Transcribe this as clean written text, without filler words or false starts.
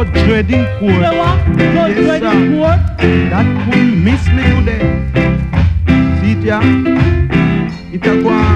Judge Dreading Court. Say what? Judge Yes, Dreading sir. Court? That couldn't miss me today. See it, yeah? It a go on